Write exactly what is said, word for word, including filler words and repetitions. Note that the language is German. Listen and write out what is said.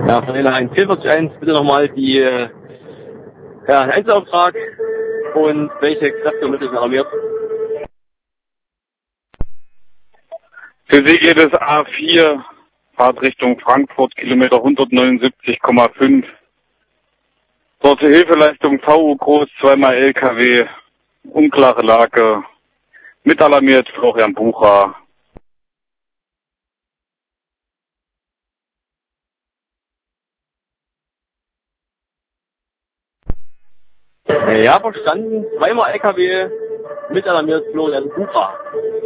Ja, von der eins vier vier eins bitte nochmal die, äh, ja, den Einzelauftrag und welche Kräfte und Mittel sind alarmiert. Für Sie geht es A vier, Fahrt Richtung Frankfurt, Kilometer hundertneunundsiebzig Komma fünf. Dort Hilfeleistung V U groß, zweimal L K W, unklare Lage, mitalarmiert Florian Bucher. Ja, verstanden. Zweimal L K W, mitalarmiert Florian Bucher.